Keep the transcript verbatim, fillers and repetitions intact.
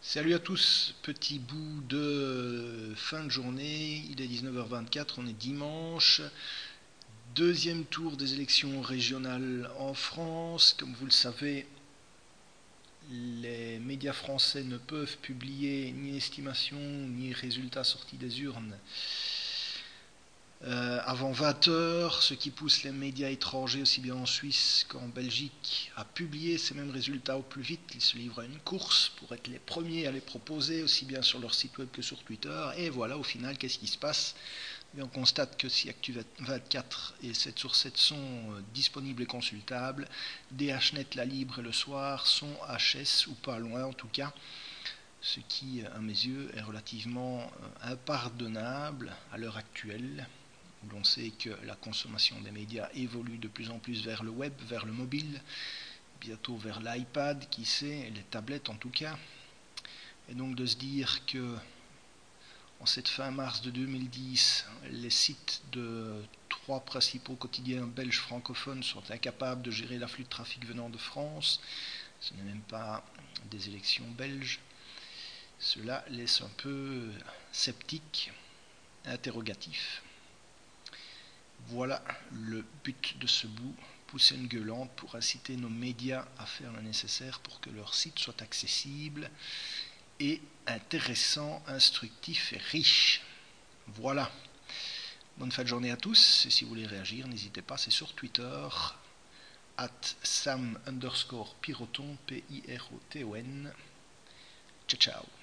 Salut à tous, petit bout de fin de journée, il est dix-neuf heures vingt-quatre, on est dimanche, deuxième tour des élections régionales en France. Comme vous le savez, les médias français ne peuvent publier ni estimation ni résultats sortis des urnes Euh, avant vingt heures, ce qui pousse les médias étrangers, aussi bien en Suisse qu'en Belgique, à publier ces mêmes résultats au plus vite. Ils se livrent à une course pour être les premiers à les proposer, aussi bien sur leur site web que sur Twitter. Et voilà, au final, qu'est-ce qui se passe? Et on constate que si Actu vingt-quatre et sept sur sept sont disponibles et consultables, D H net, La Libre et Le Soir sont H S ou pas loin en tout cas, ce qui, à mes yeux, est relativement impardonnable à l'heure actuelle, où l'on sait que la consommation des médias évolue de plus en plus vers le web, vers le mobile, bientôt vers l'iPad, qui sait, les tablettes en tout cas. Et donc de se dire que en cette fin mars de deux mille dix, les sites de trois principaux quotidiens belges francophones sont incapables de gérer l'afflux de trafic venant de France, ce n'est même pas des élections belges, cela laisse un peu sceptique, interrogatif. Voilà le but de ce bout, pousser une gueulante pour inciter nos médias à faire le nécessaire pour que leur site soit accessible et intéressant, instructif et riche. Voilà. Bonne fin de journée à tous, et si vous voulez réagir, n'hésitez pas, c'est sur Twitter, at sam underscore piroton, P I R O T O N. Ciao ciao.